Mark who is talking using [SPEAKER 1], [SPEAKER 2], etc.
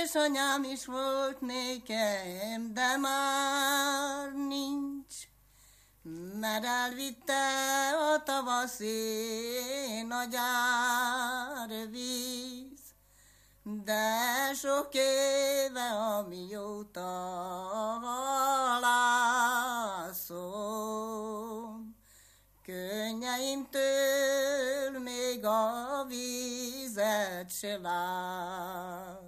[SPEAKER 1] édesanyám is volt nékem, de már nincs, mert elvitte a tavaszi nagy árvíz. De sok éve, amióta halászom, könnyeimtől még a vízet se lát.